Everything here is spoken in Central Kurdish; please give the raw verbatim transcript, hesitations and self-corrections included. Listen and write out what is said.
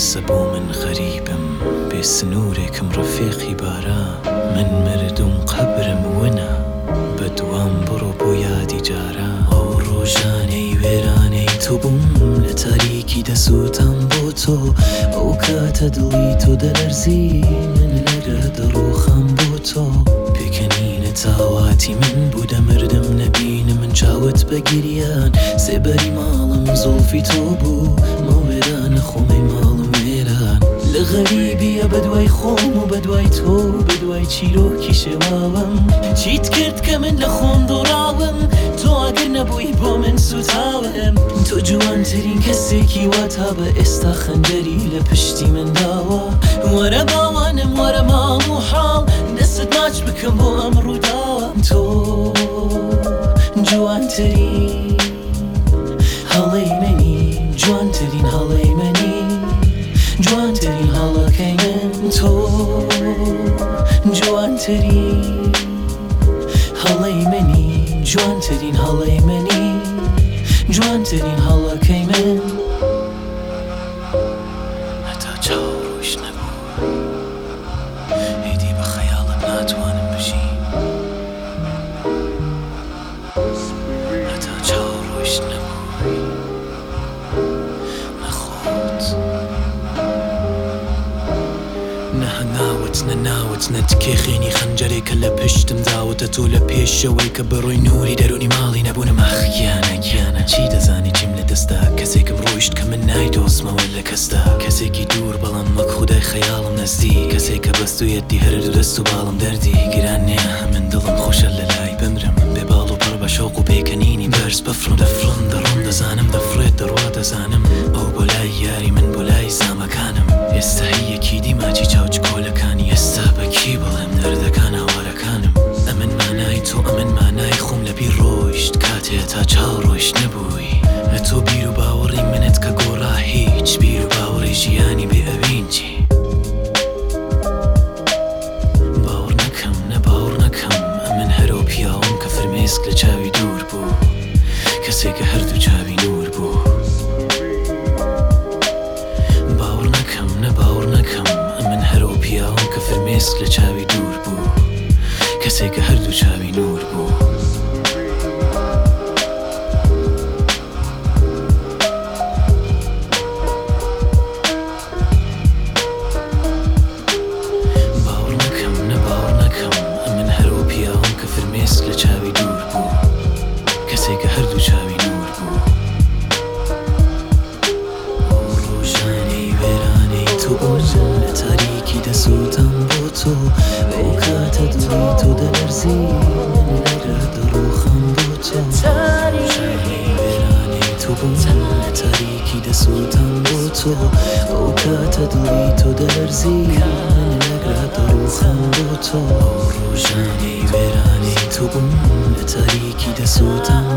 قسە بۆ من غەریبم بێ سنوورێکم ڕەفیقی بارا من مردوم قەبرم ونە بەدوام بڕۆ بۆ یادی جارا ئەو ڕۆژانەی وێرانەی تۆ بووم لە تاریکی دەسووتم بۆ تۆ ئەو کاتە دڵی تۆ دەلەرزی من لەرە دەڕۆخەم بۆ تۆ پێکەنینە تاواتی من بوو دەمردم نەبینە من چاوت بە گریان سێبەری ماڵم زۆڵفی تۆ بوو ماوێرانە خۆمەی ماڵم وێران لە غەریبیە بەدوای خۆم و بەدوای تۆ بەدوای چیرۆکی شێواوم چیت کرد کە من لە خۆم دۆڕاوم تۆ ئەگەر نەبووی بۆ من سوتاوم تۆ جوانترین کەسێکی وا تا بە ئێستا خەنجەری لە پشتی من داوە وەرە باوانم وەرە ماڵ و حاڵ دەستت ماچ بکەم بۆ ئەم ڕووداوم تۆ جوانترین هەڵەی منی جوانترین هەڵەی منی جوانترین هەڵەکەی من تۆ جوانترین هەڵەی منی جوانترین هەڵەی منی جوانترین هەڵەکەی من هەتا چاوڕۆیش نەبوو هێدی بە خەیاڵم ناتوانم بژین هەتا چاوڕۆیش نەبووی نەخۆت نەهەناوت نەناوت نەتکێ خێنی خەنجەرێکە لە پشتم داوتە تۆ لە پێشەوەی کە بەڕۆی نوری دەرونی ماڵی نەبوونم ئاخ گیانە گیانە چی دەزانی چیم لە دەستا کەسێکم ڕۆیشت کە من نایدۆزمەوە لە کەستا کەسێکی دوور بەڵام وەک خودای خەیاڵم نەزدیک کەسێکە بەستویەتی هەر دوو دەست و باڵم دەردی گران نییە من دڵم خۆشە لە لای بمرم بێ باڵ و پڕ بە شەوق و پێکەنینی بەرز بەفڕم دەفڕم دەڕۆم دەزانم دەفڕێت دەڕوا دەزانم ئەو بۆ لای یاری من بۆ لای زامەکانم ئێستا هیەکی دیماچی چاوچ کۆلەکانی ئێستا بەکی بڵێم دەردەکان هاوارەکانم ئەمن مانای تۆ ئەمن مانای خۆم لە بیر ڕۆیشت کاتێ تا چاوڕۆیش نەبووی لە تۆ بیر و باوەڕی منت کە گۆڕا هیچ بیر و باوەڕی ژیانی بێ ئەوینجی باوەڕ نەکەم نە باوەڕ نەکەم ئەمن هەرۆ پیاوم کە فرمێسک لە چاوی دوور بوو کەسێکە هەردوو چاوی نور بوو باوەڕ نەکەم نە باوەڕ نەکەم ئەمن هەرۆ پیاوم کە فرمێسک لە چاوی دوور بوو کەسێکە هەردوو چاوی نور بوو باوەڕ نەکەم نە باوەڕ نەکەم ئەمن هەرۆ پیاوم کە فرمێسک لە چاوی دوور بوو کەسێکە هەردوو چاوی نور بوو ئەو ڕۆژانەی وێرانەی تۆ بووم لە تاریکی دەسووتم بۆ تۆ ئەو کاتە دڵی تۆ دەلەرزی من لەرە دەڕۆخەم بۆ تۆ ڕۆژانەی وێرانەی تۆ بووم لە تاریکی دەسووتم بۆ تۆ ئەو کاتە دڵی تۆ دەلەرزی من لەرە دەڕۆخەم بۆ تۆ ڕۆژانەی وێرانەی تۆ بووم لە تاریکی دەسووتم